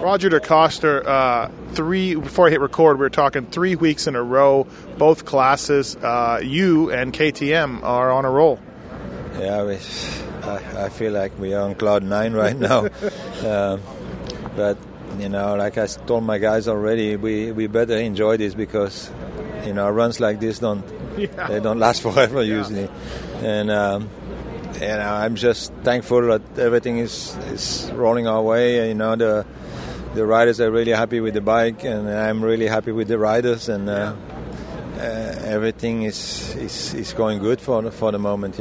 Roger DeCoster, before I hit record, we were talking 3 weeks in a row, both classes. You and KTM are on a roll. Yeah, I feel like we are on cloud 9 right now. But, like I told my guys already, we better enjoy this because, runs like this they don't last forever usually. And, I'm just thankful that everything is rolling our way. The riders are really happy with the bike, and I'm really happy with the riders, and everything is going good for the moment,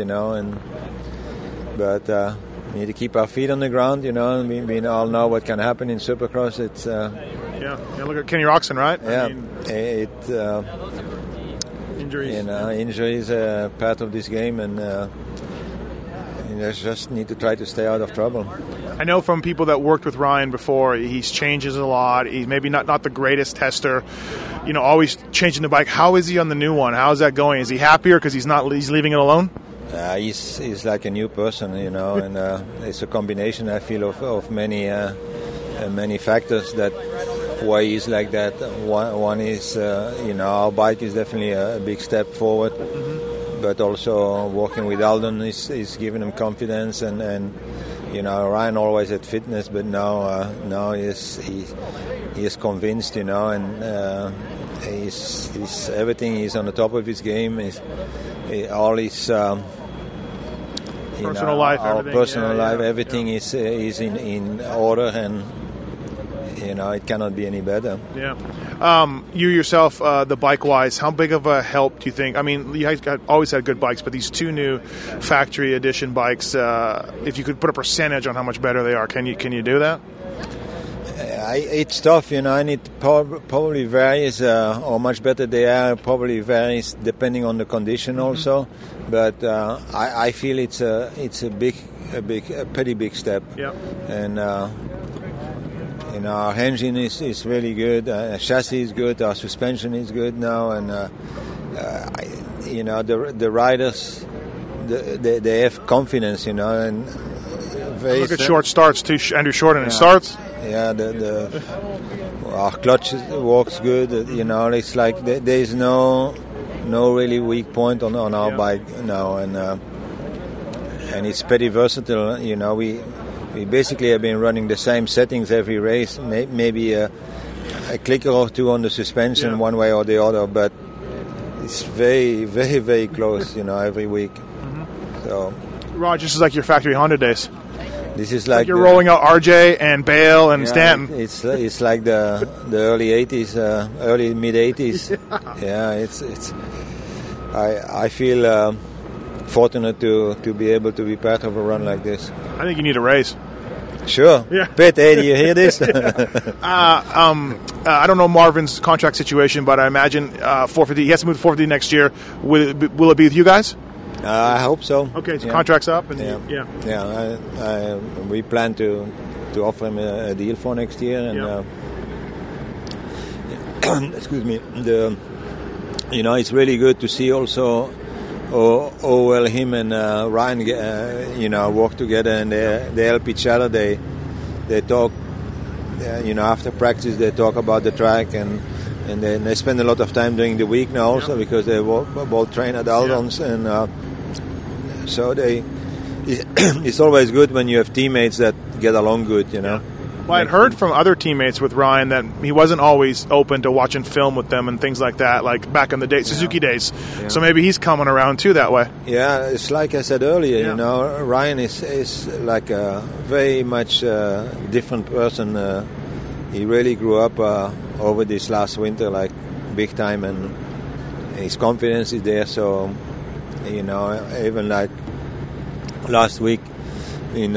But we need to keep our feet on the ground, and we all know what can happen in Supercross. It's look at Kenny Roczen, right? Yeah, injuries. Injuries are part of this game, and you just need to try to stay out of trouble. I know from people that worked with Ryan before, he changes a lot. He's maybe not the greatest tester, always changing the bike. How is he on the new one? How's that going? Is he happier because he's leaving it alone? He's like a new person, and it's a combination, I feel, of many factors that why he's like that. One is, our bike is definitely a big step forward, but also working with Aldon is giving him confidence, and Ryan always had fitness, but now he is convinced, and he's everything is on the top of his game. All his personal life, everything is in order, and it cannot be any better. Yeah. You yourself, the bike-wise, how big of a help do you think? I mean, you guys always had good bikes, but these two new factory edition bikes, if you could put a percentage on how much better they are, can you do that? It's tough, and it probably varies. How much better they are probably varies depending on the condition also. But I feel it's a pretty big step. Yeah. And our engine is really good. Chassis is good. Our suspension is good now, and the riders they have confidence, and look at short starts too. Andrew Shorten in starts. Yeah, our clutch works good. It's like there is no really weak point on our bike now, and it's pretty versatile. We basically have been running the same settings every race, maybe a clicker or two on the suspension one way or the other, but it's very, very, very close, every week. So, Raj, this is like your factory Honda days. This is like you're rolling out RJ and Bale and Stanton. It's like the early 80s, early mid 80s. I feel fortunate to be able to be part of a run like this. I think you need a raise. Sure. Yeah. Pete, hey, do you hear this? I don't know Marvin's contract situation, but I imagine 450. He has to move to 450 next year. Will it be with you guys? I hope so. Okay, so contract's up, and we plan to offer him a deal for next year, and excuse me. It's really good to see also how well him and Ryan, work together, and they help each other. They talk, after practice they talk about the track, and then they spend a lot of time during the week now also because they both train at Aldon's, and so it's always good when you have teammates that get along good, Well, I'd heard from other teammates with Ryan that he wasn't always open to watching film with them and things like that, like back in the day, Suzuki days. Yeah. So maybe he's coming around too that way. Yeah, it's like I said earlier, Ryan is like a very much different person. He really grew up over this last winter, like big time, and his confidence is there. So, even like last week in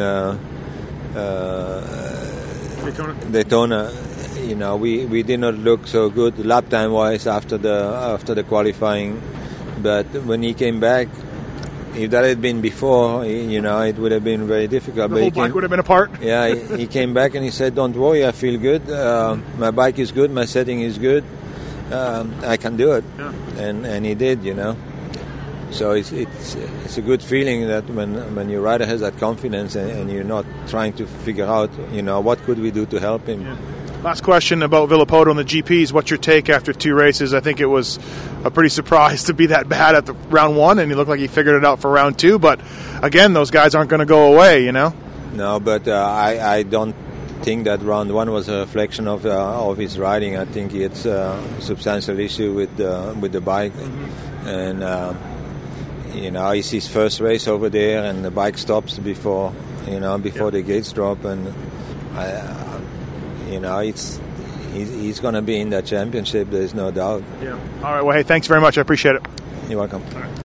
Daytona, we did not look so good lap time wise after the qualifying, but when he came back, if that had been before, it would have been very difficult. The whole bike would have been apart. Yeah, he came back and he said, "Don't worry, I feel good. My bike is good. My setting is good. I can do it." Yeah. And he did, So it's a good feeling that when your rider has that confidence and you're not trying to figure out, what could we do to help him. Yeah. Last question about Villopoto and the GPs. What's your take after 2 races? I think it was a pretty surprise to be that bad at the round 1, and he looked like he figured it out for round 2. But again, those guys aren't going to go away, you know. No, but I don't think that round 1 was a reflection of his riding. I think he had a substantial issue with the bike, and it's his first race over there, and the bike stops before the gates drop, and he's going to be in that championship. There's no doubt. Yeah. All right. Well, hey, thanks very much. I appreciate it. You're welcome.